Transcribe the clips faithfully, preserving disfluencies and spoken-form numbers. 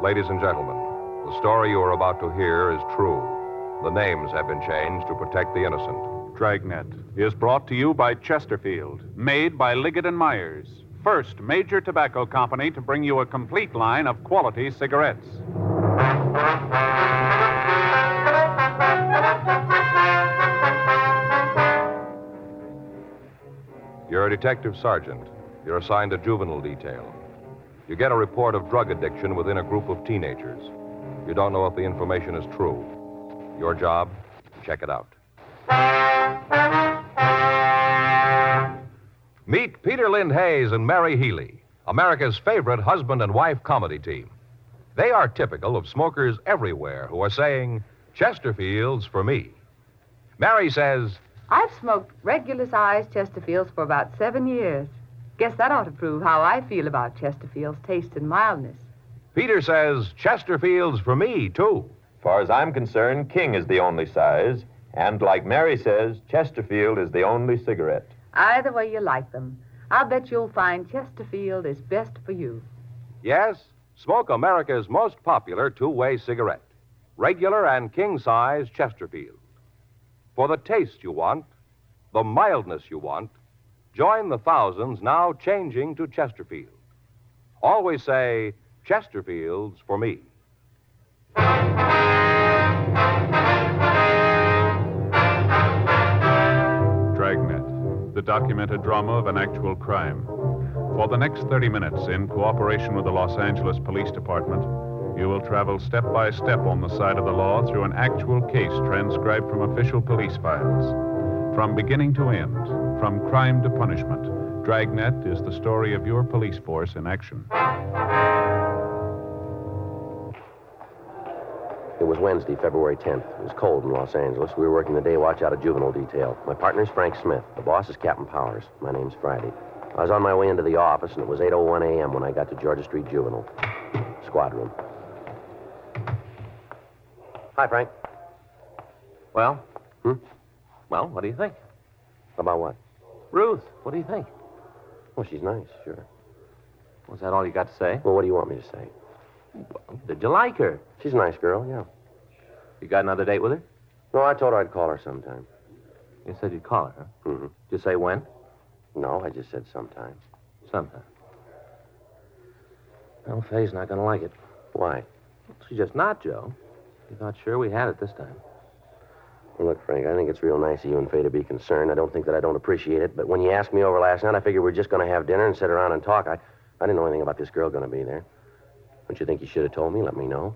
Ladies and gentlemen, the story you are about to hear is true. The names have been changed to protect the innocent. Dragnet is brought to you by Chesterfield, made by Liggett and Myers, first major tobacco company to bring you a complete line of quality cigarettes. You're a detective sergeant. You're assigned to juvenile detail. You get a report of drug addiction within a group of teenagers. You don't know if the information is true. Your job, check it out. Meet Peter Lind Hayes and Mary Healy, America's favorite husband and wife comedy team. They are typical of smokers everywhere who are saying, Chesterfield's for me. Mary says, I've smoked regular-sized Chesterfields for about seven years. Guess that ought to prove how I feel about Chesterfield's taste and mildness. Peter says, Chesterfield's for me, too. As far as I'm concerned, King is the only size. And like Mary says, Chesterfield is the only cigarette. Either way you like them, I'll bet you'll find Chesterfield is best for you. Yes, smoke America's most popular two-way cigarette. Regular and king-size Chesterfield. For the taste you want, the mildness you want, join the thousands now changing to Chesterfield. Always say, Chesterfield's for me. Dragnet, the documented drama of an actual crime. For the next thirty minutes, in cooperation with the Los Angeles Police Department, you will travel step by step on the side of the law through an actual case transcribed from official police files. From beginning to end, from crime to punishment, Dragnet is the story of your police force in action. It was Wednesday, February tenth. It was cold in Los Angeles. We were working the day watch out of juvenile detail. My partner's Frank Smith. The boss is Captain Powers. My name's Friday. I was on my way into the office, and it was eight oh one a.m. when I got to Georgia Street Juvenile. Squad room. Hi, Frank. Well? Hmm? Well, what do you think? About what? Ruth, what do you think? Well, she's nice, sure. Was that all you got to say? Well, what do you want me to say? Well, did you like her? She's a nice girl, yeah. You got another date with her? No, I told her I'd call her sometime. You said you'd call her, huh? Mm-hmm. Did you say when? No, I just said sometime. Sometime. Well, Faye's not going to like it. Why? She's just not, Joe. She's not sure we had it this time. Well, look, Frank, I think it's real nice of you and Faye to be concerned. I don't think that I don't appreciate it, but when you asked me over last night, I figured we were just going to have dinner and sit around and talk. I, I didn't know anything about this girl going to be there. Don't you think you should have told me? Let me know.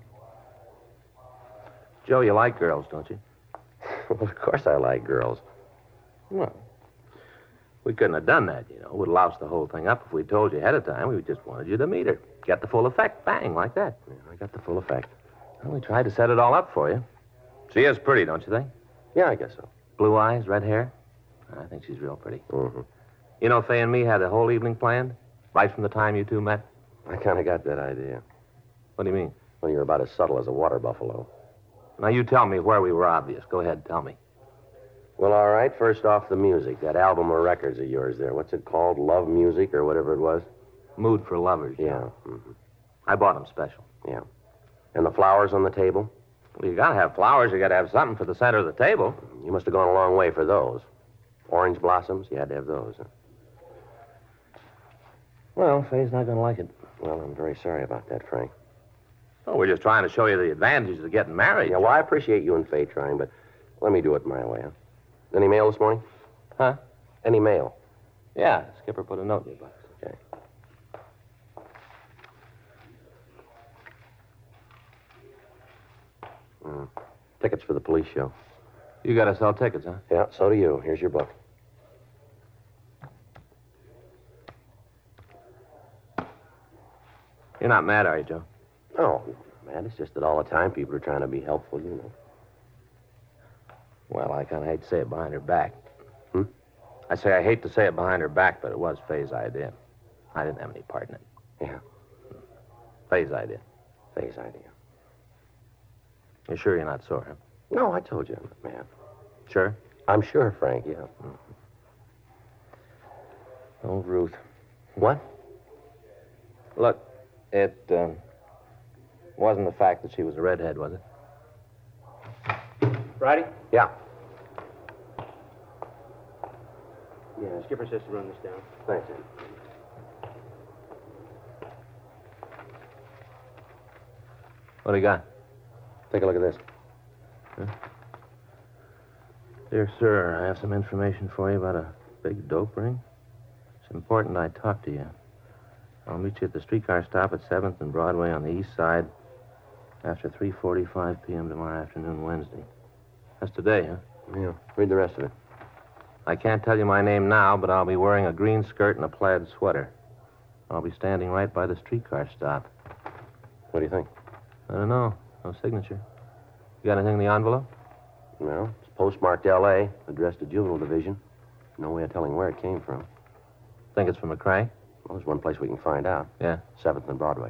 Joe, you like girls, don't you? Well, of course I like girls. Well, we couldn't have done that, you know. Would have loused the whole thing up if we'd told you ahead of time. We just wanted you to meet her. Get the full effect. Bang, like that. Yeah, I got the full effect. Well, we tried to set it all up for you. She is pretty, don't you think? Yeah, I guess so. Blue eyes, red hair. I think she's real pretty. Mm-hmm. You know, Faye and me had the whole evening planned, right from the time you two met. I kind of got that idea. What do you mean? Well, you're about as subtle as a water buffalo. Now, you tell me where we were obvious. Go ahead, tell me. Well, all right. First off, the music. That album of records of yours there. What's it called? Love Music or whatever it was? Mood for Lovers. Yeah. Mm-hmm. I bought them special. Yeah. And the flowers on the table? Well, you got to have flowers. You got to have something for the center of the table. You must have gone a long way for those. Orange blossoms? You had to have those, huh? Well, Faye's not going to like it. Well, I'm very sorry about that, Frank. Oh, we're just trying to show you the advantages of getting married. Yeah, well, I appreciate you and Faye trying, but let me do it my way, huh? Any mail this morning? Huh? Any mail? Yeah, Skipper put a note in your box. Okay. Mm. Tickets for the police show. You got to sell tickets, huh? Yeah, so do you. Here's your book. You're not mad, are you, Joe? Oh, man, it's just that all the time people are trying to be helpful, you know. Well, I kind of hate to say it behind her back. Hmm? I say I hate to say it behind her back, but it was Faye's idea. I didn't have any part in it. Yeah. Faye's idea. Faye's idea. You're sure you're not sore, huh? No, I told you I'm not mad. Sure? I'm sure, Frank, yeah. Mm-hmm. Oh, Ruth. What? Look, it, um... Wasn't the fact that she was a redhead, was it? Friday? Yeah. Yeah, Skipper says to run this down. Thanks, Ed. What do you got? Take a look at this. Dear sir, I have some information for you about a big dope ring. It's important I talk to you. I'll meet you at the streetcar stop at seventh and Broadway on the east side after three forty-five p.m. tomorrow afternoon, Wednesday. That's today, huh? Yeah. Read the rest of it. I can't tell you my name now, but I'll be wearing a green skirt and a plaid sweater. I'll be standing right by the streetcar stop. What do you think? I don't know. No signature. You got anything in the envelope? Well, it's postmarked L A, addressed to Juvenile Division. No way of telling where it came from. Think it's from McCrae? Well, there's one place we can find out. Yeah. seventh and Broadway.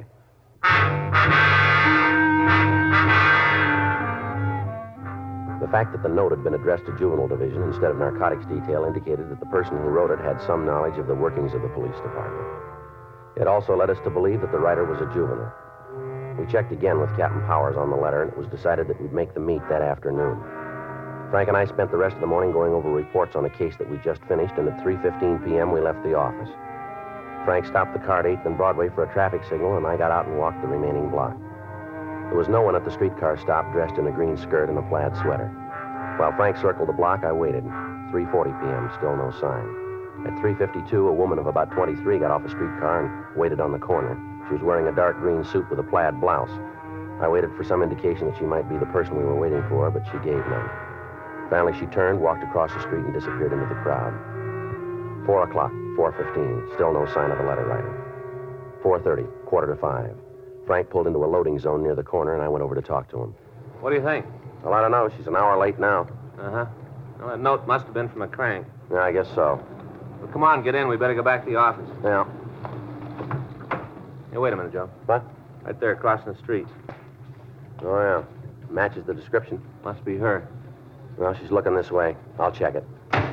The fact that the note had been addressed to Juvenile Division instead of Narcotics Detail indicated that the person who wrote it had some knowledge of the workings of the police department. It also led us to believe that the writer was a juvenile. We checked again with Captain Powers on the letter, and it was decided that we'd make the meet that afternoon. Frank and I spent the rest of the morning going over reports on a case that we just finished, and at three fifteen p.m. we left the office. Frank stopped the car at eighth and Broadway for a traffic signal, and I got out and walked the remaining block. There was no one at the streetcar stop dressed in a green skirt and a plaid sweater. While Frank circled the block, I waited. three forty p.m., still no sign. At three fifty-two, a woman of about twenty-three got off a streetcar and waited on the corner. She was wearing a dark green suit with a plaid blouse. I waited for some indication that she might be the person we were waiting for, but she gave none. Finally, she turned, walked across the street, and disappeared into the crowd. Four o'clock, four fifteen, still no sign of the letter writer. four thirty, quarter to five. Frank pulled into a loading zone near the corner, and I went over to talk to him. What do you think? Well, I don't know. She's an hour late now. Uh-huh. Well, that note must have been from a crank. Yeah, I guess so. Well, come on, get in. We better go back to the office. Yeah. Hey, wait a minute, Joe. What? Right there, crossing the street. Oh, yeah. Matches the description. Must be her. Well, she's looking this way. I'll check it.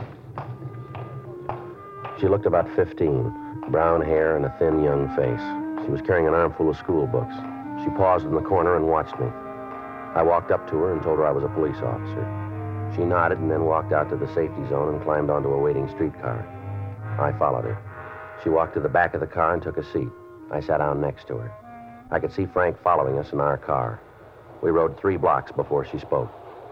She looked about fifteen. Brown hair and a thin, young face. She was carrying an armful of school books. She paused in the corner and watched me. I walked up to her and told her I was a police officer. She nodded and then walked out to the safety zone and climbed onto a waiting streetcar. I followed her. She walked to the back of the car and took a seat. I sat down next to her. I could see Frank following us in our car. We rode three blocks before she spoke.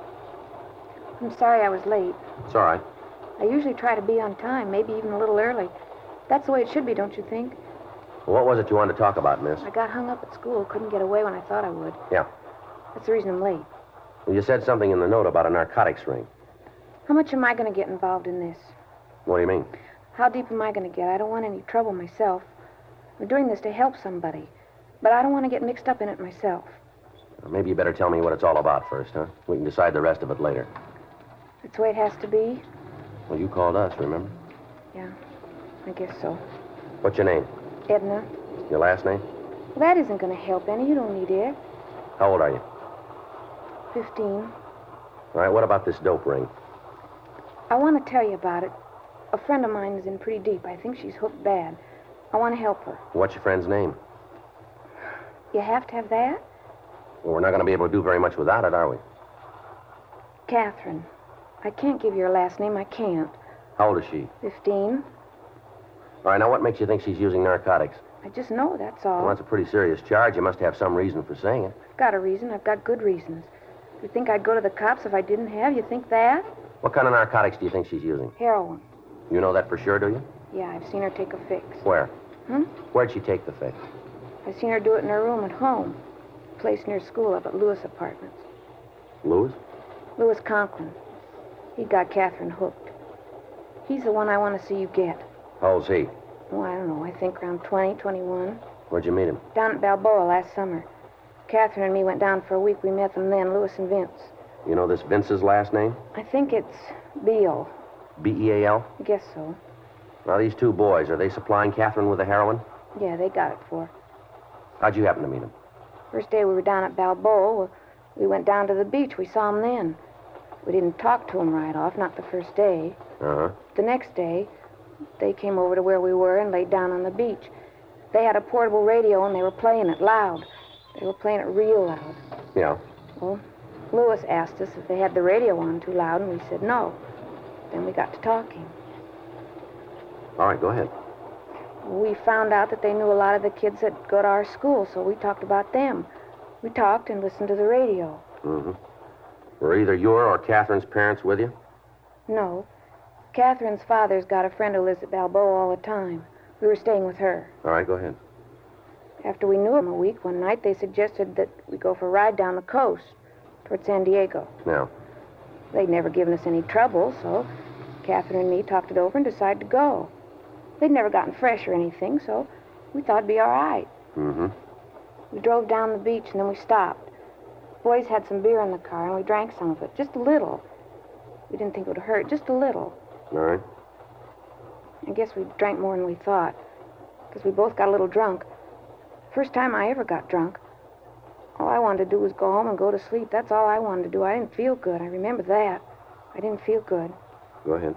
I'm sorry I was late. It's all right. I usually try to be on time, maybe even a little early. That's the way it should be, don't you think? Well, what was it you wanted to talk about, miss? I got hung up at school, couldn't get away when I thought I would. Yeah. That's the reason I'm late. Well, you said something in the note about a narcotics ring. How much am I going to get involved in this? What do you mean? How deep am I going to get? I don't want any trouble myself. I'm doing this to help somebody, but I don't want to get mixed up in it myself. Well, maybe you better tell me what it's all about first, huh? We can decide the rest of it later. That's the way it has to be? Well, you called us, remember? Yeah, I guess so. What's your name? Edna. Your last name? Well, that isn't going to help any. You don't need it. How old are you? Fifteen. All right, what about this dope ring? I want to tell you about it. A friend of mine is in pretty deep. I think she's hooked bad. I want to help her. What's your friend's name? You have to have that? Well, we're not going to be able to do very much without it, are we? Catherine. I can't give you her last name. I can't. How old is she? Fifteen. All right, now what makes you think she's using narcotics? I just know, that's all. Well, that's a pretty serious charge. You must have some reason for saying it. I've got a reason. I've got good reasons. You think I'd go to the cops if I didn't have? You think that? What kind of narcotics do you think she's using? Heroin. You know that for sure, do you? Yeah, I've seen her take a fix. Where? Hmm? Where'd she take the fix? I've seen her do it in her room at home. A place near school up at Lewis Apartments. Lewis? Lewis Conklin. He got Catherine hooked. He's the one I want to see you get. How old's he? Oh, I don't know. I think around twenty, twenty-one. Where'd you meet him? Down at Balboa last summer. Catherine and me went down for a week. We met them then, Lewis and Vince. You know this Vince's last name? I think it's Beal. B E A L? I guess so. Now, these two boys, are they supplying Catherine with the heroin? Yeah, they got it for her. How'd you happen to meet them? First day we were down at Balboa, we went down to the beach. We saw them then. We didn't talk to them right off, not the first day. Uh-huh. The next day, they came over to where we were and laid down on the beach. They had a portable radio and they were playing it loud. They were playing it real loud. Yeah. Well, Lewis asked us if they had the radio on too loud, and we said no. Then we got to talking. All right, go ahead. We found out that they knew a lot of the kids that go to our school, so we talked about them. We talked and listened to the radio. Mm-hmm. Were either your or Catherine's parents with you? No. Catherine's father's got a friend who lives at Balboa all the time. We were staying with her. All right, go ahead. After we knew him a week, one night they suggested that we go for a ride down the coast toward San Diego. Now? They'd never given us any trouble, so Catherine and me talked it over and decided to go. They'd never gotten fresh or anything, so we thought it'd be all right. Mm-hmm. We drove down the beach, and then we stopped. Boys had some beer in the car, and we drank some of it, just a little. We didn't think it would hurt, just a little. All right. I guess we drank more than we thought, because we both got a little drunk. First time I ever got drunk. All I wanted to do was go home and go to sleep. That's all I wanted to do. I didn't feel good. I remember that. I didn't feel good. Go ahead.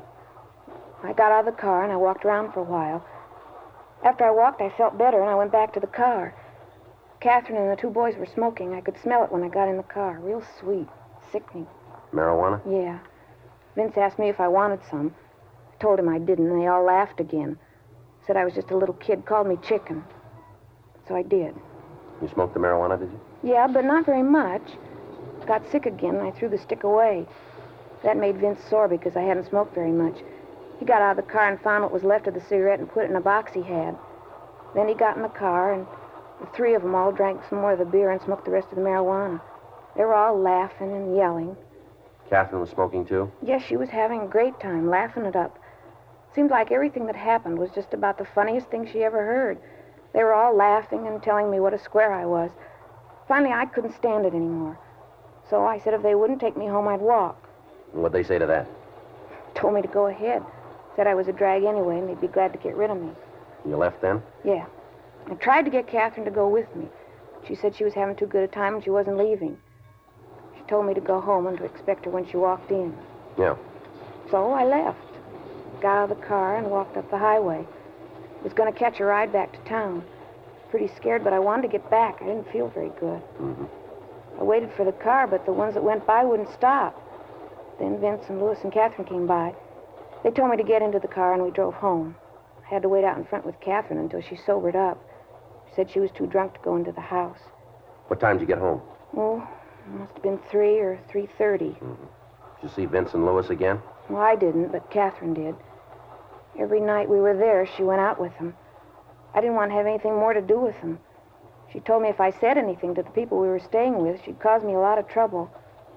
I got out of the car, and I walked around for a while. After I walked, I felt better, and I went back to the car. Catherine and the two boys were smoking. I could smell it when I got in the car. Real sweet. Sickening. Marijuana? Yeah. Vince asked me if I wanted some. I told him I didn't, and they all laughed again. Said I was just a little kid, called me chicken. So I did. You smoked the marijuana, did you? Yeah, but not very much. Got sick again, and I threw the stick away. That made Vince sore because I hadn't smoked very much. He got out of the car and found what was left of the cigarette and put it in a box he had. Then he got in the car, and the three of them all drank some more of the beer and smoked the rest of the marijuana. They were all laughing and yelling. Catherine was smoking, too? Yes, she was having a great time, laughing it up. Seemed like everything that happened was just about the funniest thing she ever heard. They were all laughing and telling me what a square I was. Finally, I couldn't stand it anymore. So I said if they wouldn't take me home, I'd walk. And what'd they say to that? Told me to go ahead. Said I was a drag anyway, and they'd be glad to get rid of me. You left then? Yeah. I tried to get Catherine to go with me. She said she was having too good a time and she wasn't leaving. She told me to go home and to expect her when she walked in. Yeah. So I left. Got out of the car and walked up the highway. Was going to catch a ride back to town. Pretty scared, but I wanted to get back. I didn't feel very good. Mm-hmm. I waited for the car, but the ones that went by wouldn't stop. Then Vince and Lewis and Catherine came by. They told me to get into the car, and we drove home. I had to wait out in front with Catherine until she sobered up. She said she was too drunk to go into the house. What time did you get home? Oh, it must have been three or three thirty. Mm-hmm. Did you see Vince and Lewis again? Well, I didn't, but Catherine did. Every night we were there, she went out with them. I didn't want to have anything more to do with them. She told me if I said anything to the people we were staying with, she'd cause me a lot of trouble.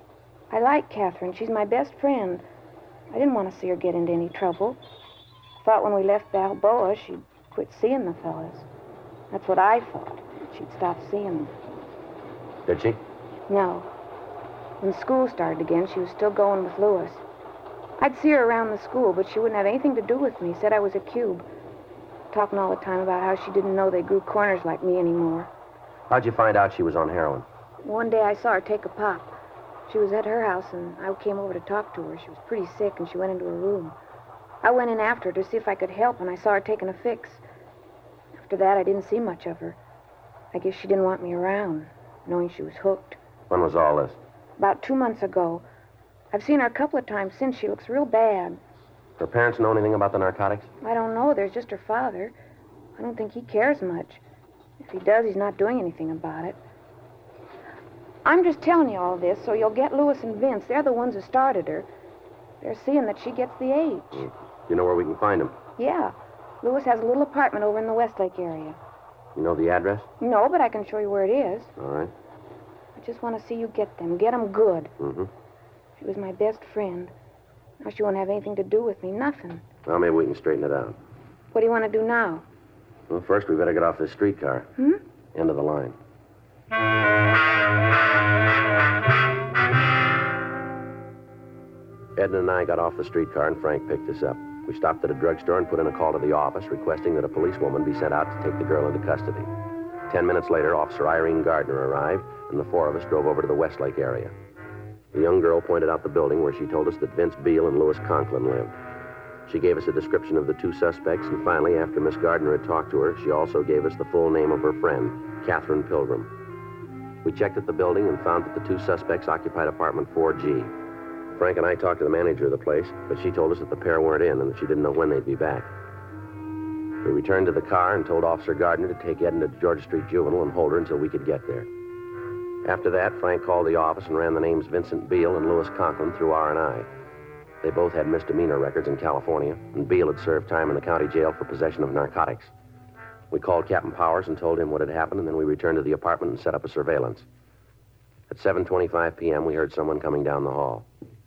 I like Catherine. She's my best friend. I didn't want to see her get into any trouble. I thought when we left Balboa, she'd quit seeing the fellas. That's what I thought. She'd stop seeing them. Did she? No. When school started again, she was still going with Lewis. I'd see her around the school, but she wouldn't have anything to do with me. Said I was a cube. Talking all the time about how she didn't know they grew corners like me anymore. How'd you find out she was on heroin? One day I saw her take a pop. She was at her house, and I came over to talk to her. She was pretty sick, and she went into her room. I went in after her to see if I could help, and I saw her taking a fix. After that, I didn't see much of her. I guess she didn't want me around, knowing she was hooked. When was all this? About two months ago. I've seen her a couple of times since. She looks real bad. Her parents know anything about the narcotics? I don't know. There's just her father. I don't think he cares much. If he does, he's not doing anything about it. I'm just telling you all this so you'll get Lewis and Vince. They're the ones who started her. They're seeing that she gets the age. Mm. You know where we can find them? Yeah. Lewis has a little apartment over in the Westlake area. You know the address? No, but I can show you where it is. All right. I just want to see you get them. Get them good. Mm-hmm. She was my best friend. Now she won't have anything to do with me. Nothing. Well, maybe we can straighten it out. What do you want to do now? Well, first we better get off this streetcar. Hmm? End of the line. Edna and I got off the streetcar, and Frank picked us up. We stopped at a drugstore and put in a call to the office requesting that a policewoman be sent out to take the girl into custody. Ten minutes later, Officer Irene Gardner arrived, and the four of us drove over to the Westlake area. The young girl pointed out the building where she told us that Vince Beale and Louis Conklin lived. She gave us a description of the two suspects, and finally, after Miss Gardner had talked to her, she also gave us the full name of her friend, Catherine Pilgrim. We checked at the building and found that the two suspects occupied apartment four G. Frank and I talked to the manager of the place, but she told us that the pair weren't in and that she didn't know when they'd be back. We returned to the car and told Officer Gardner to take Edna to Georgia Street Juvenile and hold her until we could get there. After that, Frank called the office and ran the names Vincent Beale and Louis Conklin through R and I. They both had misdemeanor records in California, and Beale had served time in the county jail for possession of narcotics. We called Captain Powers and told him what had happened, and then we returned to the apartment and set up a surveillance. At seven twenty-five p.m., we heard someone coming down the hall.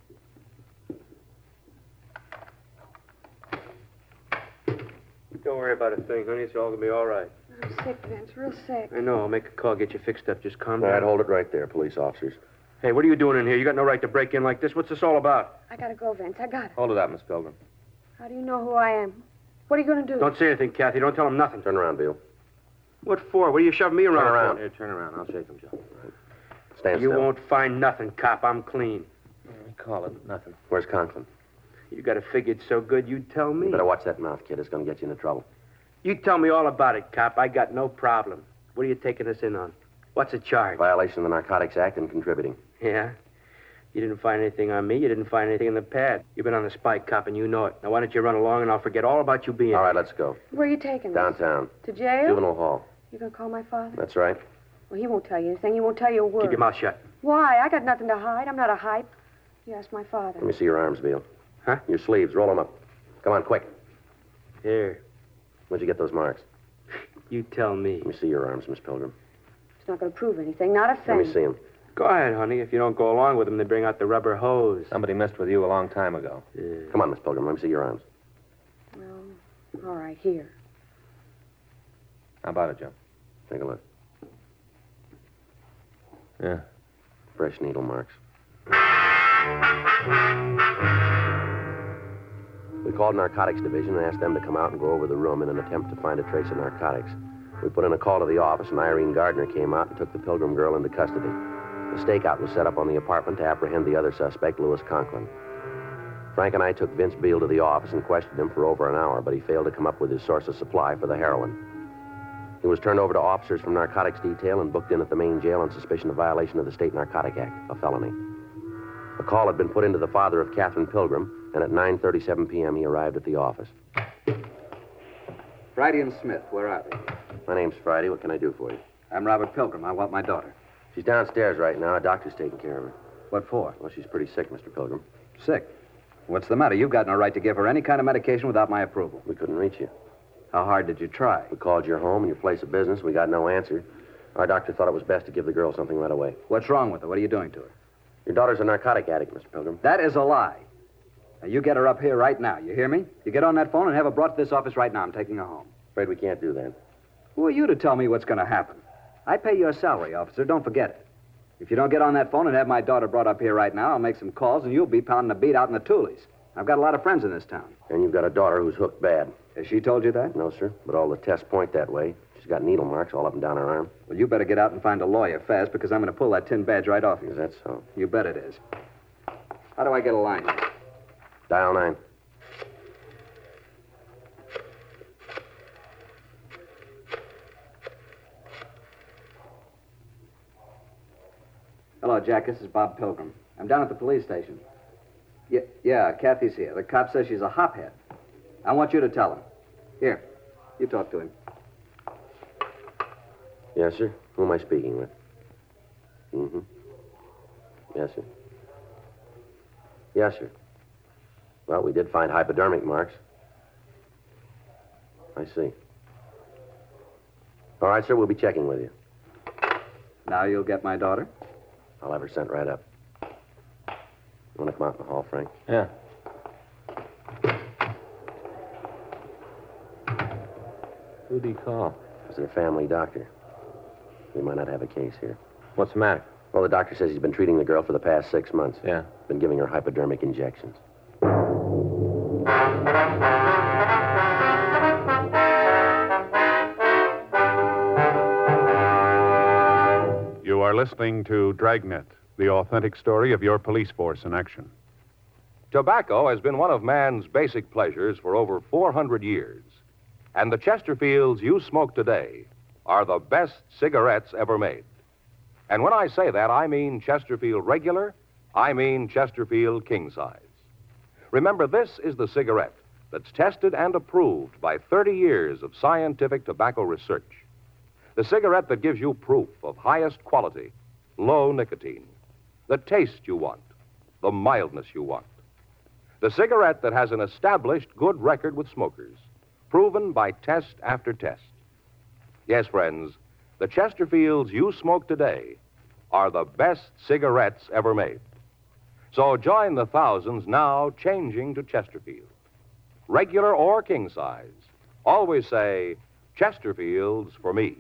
Don't worry about a thing, honey. It's all going to be all right. I'm sick, Vince, real sick. I know. I'll make a call, get you fixed up. Just calm All down. right, hold it right there, police officers. Hey, what are you doing in here? You got no right to break in like this. What's this all about? I gotta go, Vince. I got it. Hold it up, Miss Pilgrim. How do you know who I am? What are you gonna do? Don't say anything, Kathy. Don't tell him nothing. Turn around, Beale. What for? What are you shoving me around Turn around. for? Here, turn around. I'll shake him, Joe. Stand You still. won't find nothing, cop. I'm clean. Call it. Nothing. Where's Conklin? You got it figured so good, you'd tell me. You better watch that mouth, kid. It's going to get you into trouble. You tell me all about it, cop. I got no problem. What are you taking us in on? What's the charge? Violation of the Narcotics Act and contributing. Yeah? You didn't find anything on me. You didn't find anything in the pad. You've been on the spike, cop, and you know it. Now, why don't you run along, and I'll forget all about you being All right, here. let's go. Where are you taking me? Downtown. To jail? Juvenile hall. You gonna call my father? That's right. Well, he won't tell you anything. He won't tell you a word. Keep your mouth shut. Why? I got nothing to hide. I'm not a hype. You ask my father. Let me see your arms, Beale. Huh? Your sleeves. Roll them up. Come on, quick. Here. Where'd you get those marks? You tell me. Let me see your arms, Miss Pilgrim. It's not gonna prove anything. Not a thing. Let me see them. Go ahead, honey. If you don't go along with them, they bring out the rubber hose. Somebody messed with you a long time ago. Yeah. Come on, Miss Pilgrim. Let me see your arms. Well, all right, here. How about it, Joe? Take a look. Yeah. Fresh needle marks. We called Narcotics Division and asked them to come out and go over the room in an attempt to find a trace of narcotics. We put in a call to the office, and Irene Gardner came out and took the Pilgrim girl into custody. The stakeout was set up on the apartment to apprehend the other suspect, Louis Conklin. Frank and I took Vince Beale to the office and questioned him for over an hour, but he failed to come up with his source of supply for the heroin. He was turned over to officers from Narcotics Detail and booked in at the main jail on suspicion of violation of the State Narcotic Act, a felony. A call had been put into the father of Catherine Pilgrim, and at nine thirty-seven p.m. he arrived at the office. Friday and Smith, where are they? My name's Friday. What can I do for you? I'm Robert Pilgrim. I want my daughter. She's downstairs right now. A doctor's taking care of her. What for? Well, she's pretty sick, Mister Pilgrim. Sick. What's the matter? You've got no right to give her any kind of medication without my approval. We couldn't reach you. How hard did you try? We called your home and your place of business. We got no answer. Our doctor thought it was best to give the girl something right away. What's wrong with her? What are you doing to her? Your daughter's a narcotic addict, Mister Pilgrim. That is a lie. Now, you get her up here right now. You hear me? You get on that phone and have her brought to this office right now. I'm taking her home. Afraid we can't do that. Who are you to tell me what's going to happen? I pay your salary, officer. Don't forget it. If you don't get on that phone and have my daughter brought up here right now, I'll make some calls and you'll be pounding a beat out in the Toolies. I've got a lot of friends in this town. And you've got a daughter who's hooked bad. Has she told you that? No, sir. But all the tests point that way. She's got needle marks all up and down her arm. Well, you better get out and find a lawyer fast because I'm going to pull that tin badge right off you. Is that so? You bet it is. How do I get a line? Dial nine. Hello, Jack. This is Bob Pilgrim. I'm down at the police station. Yeah, yeah, Kathy's here. The cop says she's a hophead. I want you to tell him. Here, you talk to him. Yes, sir. Who am I speaking with? Mm-hmm. Yes, sir. Yes, sir. Well, we did find hypodermic marks. I see. All right, sir. We'll be checking with you. Now you'll get my daughter? I'll have her sent right up. You want to come out in the hall, Frank? Yeah. Who'd he call? It's their family doctor. We might not have a case here. What's the matter? Well, the doctor says he's been treating the girl for the past six months. Yeah. Been giving her hypodermic injections. You are listening to Dragnet, the authentic story of your police force in action. Tobacco has been one of man's basic pleasures for over four hundred years. And the Chesterfields you smoke today are the best cigarettes ever made. And when I say that, I mean Chesterfield regular, I mean Chesterfield king size. Remember, this is the cigarette that's tested and approved by thirty years of scientific tobacco research. The cigarette that gives you proof of highest quality, low nicotine, the taste you want, the mildness you want. The cigarette that has an established good record with smokers, proven by test after test. Yes, friends, the Chesterfields you smoke today are the best cigarettes ever made. So join the thousands now changing to Chesterfield. Regular or king size, always say, Chesterfields for me.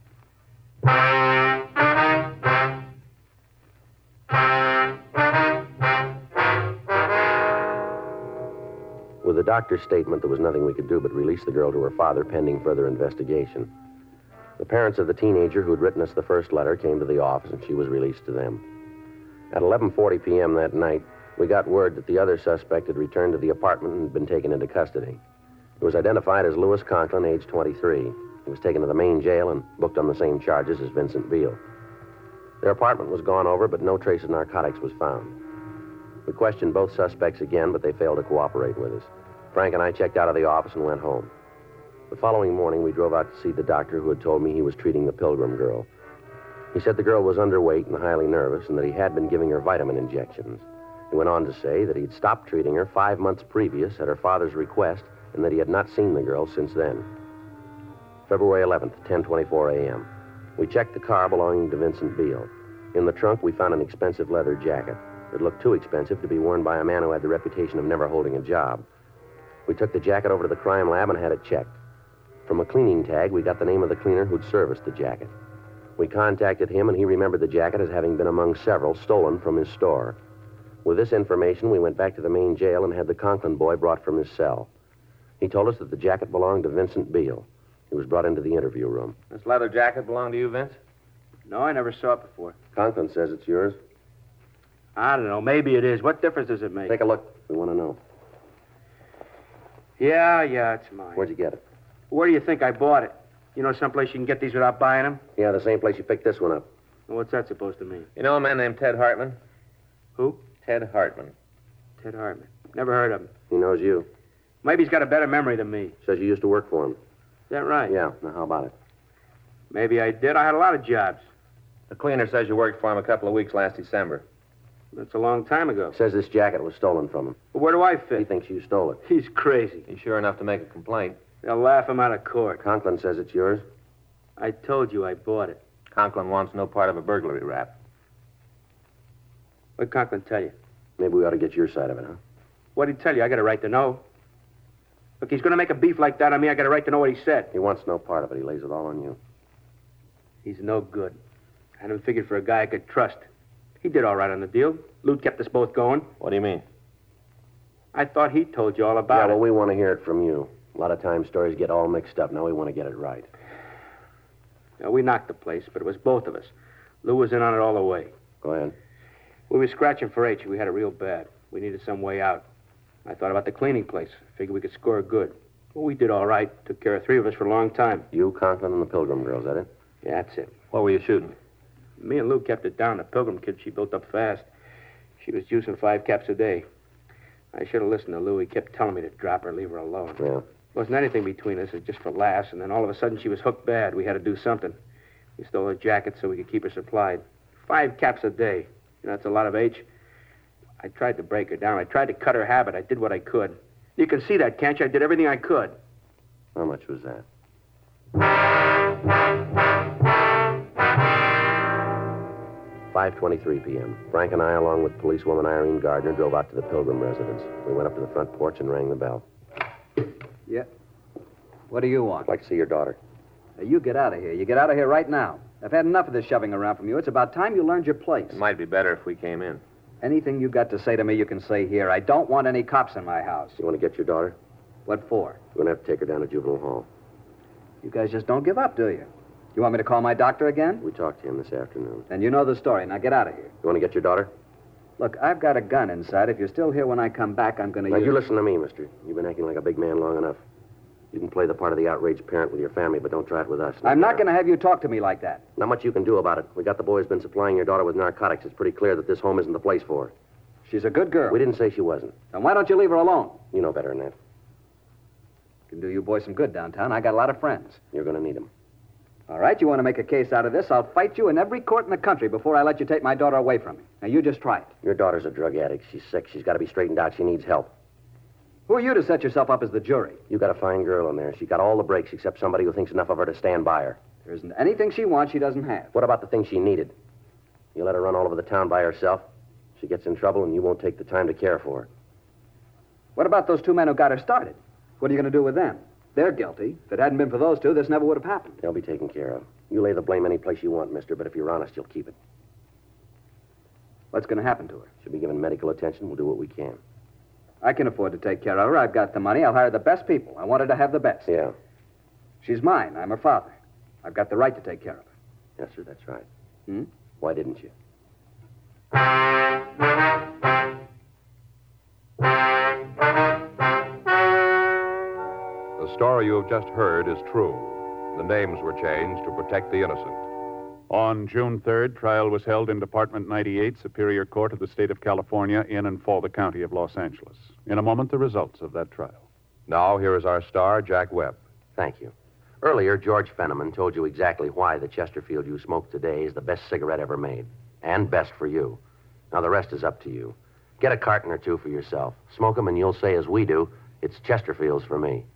With the doctor's statement, there was nothing we could do but release the girl to her father pending further investigation. The parents of the teenager who had written us the first letter came to the office, and she was released to them. At eleven forty p.m. that night, we got word that the other suspect had returned to the apartment and had been taken into custody. He was identified as Louis Conklin, age twenty-three. He was taken to the main jail and booked on the same charges as Vincent Beale. Their apartment was gone over, but no trace of narcotics was found. We questioned both suspects again, but they failed to cooperate with us. Frank and I checked out of the office and went home. The following morning, we drove out to see the doctor who had told me he was treating the Pilgrim girl. He said the girl was underweight and highly nervous and that he had been giving her vitamin injections. He went on to say that he'd stopped treating her five months previous at her father's request and that he had not seen the girl since then. February eleventh, ten twenty-four a.m. We checked the car belonging to Vincent Beale. In the trunk, we found an expensive leather jacket. It looked too expensive to be worn by a man who had the reputation of never holding a job. We took the jacket over to the crime lab and had it checked. From a cleaning tag, we got the name of the cleaner who'd serviced the jacket. We contacted him, and he remembered the jacket as having been among several stolen from his store. With this information, we went back to the main jail and had the Conklin boy brought from his cell. He told us that the jacket belonged to Vincent Beale. He was brought into the interview room. This leather jacket belong to you, Vince? No, I never saw it before. Conklin says it's yours. I don't know. Maybe it is. What difference does it make? Take a look. We want to know. Yeah, yeah, it's mine. Where'd you get it? Where do you think I bought it? You know someplace you can get these without buying them? Yeah, the same place you picked this one up. Well, what's that supposed to mean? You know a man named Ted Hartman? Who? Ted Hartman. Ted Hartman. Never heard of him. He knows you. Maybe he's got a better memory than me. Says you used to work for him. Is that right? Yeah. Now, how about it? Maybe I did. I had a lot of jobs. The cleaner says you worked for him a couple of weeks last December. That's a long time ago. Says this jacket was stolen from him. Well, where do I fit? He thinks you stole it. He's crazy. He's sure enough to make a complaint. They'll laugh him out of court. Conklin says it's yours. I told you I bought it. Conklin wants no part of a burglary rap. What'd Conklin tell you? Maybe we ought to get your side of it, huh? What'd he tell you? I got a right to know. Look, he's going to make a beef like that on me. I got a right to know what he said. He wants no part of it. He lays it all on you. He's no good. I had him figured for a guy I could trust. He did all right on the deal. Loot kept us both going. What do you mean? I thought he told you all about yeah, it. well, we want to hear it from you. A lot of times stories get all mixed up. Now we want to get it right. Now, we knocked the place, but it was both of us. Lou was in on it all the way. Go ahead. We were scratching for H. We had it real bad. We needed some way out. I thought about the cleaning place. Figured we could score good. Well, we did all right. Took care of three of us for a long time. You, Conklin, and the Pilgrim girl, is that it? Yeah, that's it. What were you shooting? Me and Lou kept it down. The Pilgrim kid, she built up fast. She was juicing five caps a day. I should have listened to Lou. He kept telling me to drop her, leave her alone. Yeah. Wasn't anything between us. It was just for laughs. And then all of a sudden she was hooked bad. We had to do something. We stole her jacket so we could keep her supplied. Five caps a day. You know, that's a lot of H. I tried to break her down. I tried to cut her habit. I did what I could. You can see that, can't you? I did everything I could. How much was that? five twenty-three p.m. Frank and I, along with policewoman Irene Gardner, drove out to the Pilgrim residence. We went up to the front porch and rang the bell. Yeah. What do you want? I'd like to see your daughter. Now, you get out of here. You get out of here right now. I've had enough of this shoving around from you. It's about time you learned your place. It might be better if we came in. Anything you got to say to me, you can say here. I don't want any cops in my house. You want to get your daughter? What for? We're going to have to take her down to juvenile hall. You guys just don't give up, do you? You want me to call my doctor again? We talked to him this afternoon. Then you know the story. Now get out of here. You want to get your daughter? Look, I've got a gun inside. If you're still here when I come back, I'm going to Now, use... you listen to me, mister. You've been acting like a big man long enough. You can play the part of the outraged parent with your family, but don't try it with us. I'm not going to have you talk to me like that. Not much you can do about it. We got the boy who's been supplying your daughter with narcotics. It's pretty clear that this home isn't the place for her. She's a good girl. We didn't say she wasn't. Then why don't you leave her alone? You know better than that. Can do you boys some good downtown. I got a lot of friends. You're going to need them. All right, you want to make a case out of this? I'll fight you in every court in the country before I let you take my daughter away from me. Now, you just try it. Your daughter's a drug addict. She's sick. She's got to be straightened out. She needs help. Who are you to set yourself up as the jury? You got a fine girl in there. She got all the breaks except somebody who thinks enough of her to stand by her. There isn't anything she wants she doesn't have. What about the things she needed? You let her run all over the town by herself. She gets in trouble, and you won't take the time to care for her. What about those two men who got her started? What are you going to do with them? They're guilty. If it hadn't been for those two, this never would have happened. They'll be taken care of. You lay the blame any place you want, mister, but if you're honest, you'll keep it. What's going to happen to her? She'll be given medical attention. We'll do what we can. I can afford to take care of her. I've got the money. I'll hire the best people. I want her to have the best. Yeah. She's mine. I'm her father. I've got the right to take care of her. Yes, sir, that's right. Hmm? Why didn't you? The story you have just heard is true. The names were changed to protect the innocent. On June third, trial was held in Department ninety-eight, Superior Court of the State of California, in and for the County of Los Angeles. In a moment, the results of that trial. Now, here is our star, Jack Webb. Thank you. Earlier, George Fenneman told you exactly why the Chesterfield you smoke today is the best cigarette ever made. And best for you. Now, the rest is up to you. Get a carton or two for yourself. Smoke them, and you'll say, as we do, it's Chesterfields for me.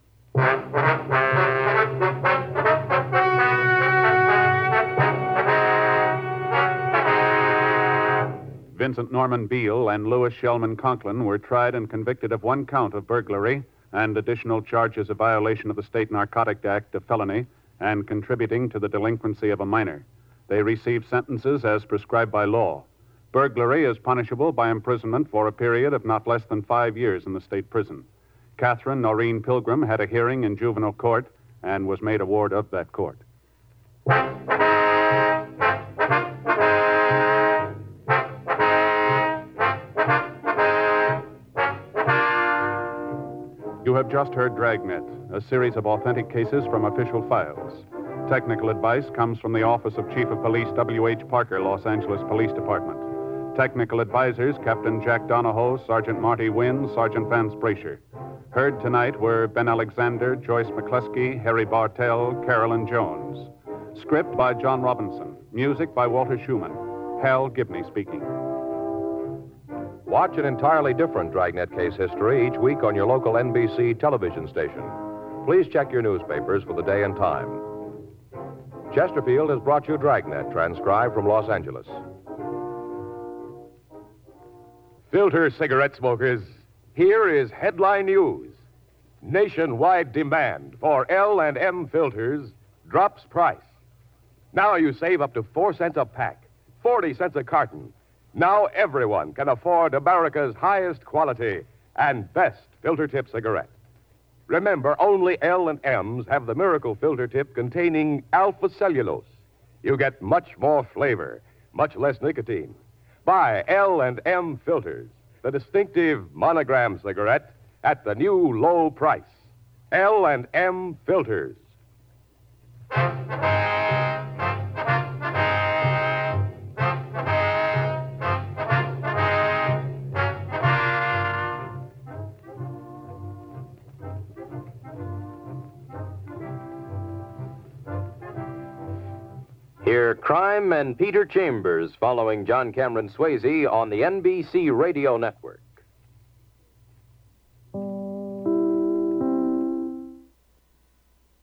Vincent Norman Beale and Louis Shellman Conklin were tried and convicted of one count of burglary and additional charges of violation of the State Narcotic Act of felony and contributing to the delinquency of a minor. They received sentences as prescribed by law. Burglary is punishable by imprisonment for a period of not less than five years in the state prison. Catherine Noreen Pilgrim had a hearing in juvenile court and was made a ward of that court. You have just heard Dragnet, a series of authentic cases from official files. Technical advice comes from the Office of Chief of Police W H Parker, Los Angeles Police Department. Technical advisors, Captain Jack Donahoe, Sergeant Marty Wynn, Sergeant Vance Brasher. Heard tonight were Ben Alexander, Joyce McCluskey, Harry Bartell, Carolyn Jones. Script by John Robinson. Music by Walter Schumann. Hal Gibney speaking. Watch an entirely different Dragnet case history each week on your local N B C television station. Please check your newspapers for the day and time. Chesterfield has brought you Dragnet, transcribed from Los Angeles. Filter cigarette smokers, here is headline news. Nationwide demand for L and M filters drops price. Now you save up to four cents a pack, forty cents a carton. Now everyone can afford America's highest quality and best filter tip cigarette. Remember, only L and M's have the miracle filter tip containing alpha cellulose. You get much more flavor, much less nicotine. Buy L and M filters, the distinctive monogram cigarette at the new low price. L and M filters. Hear Crime and Peter Chambers following John Cameron Swayze on the N B C Radio Network.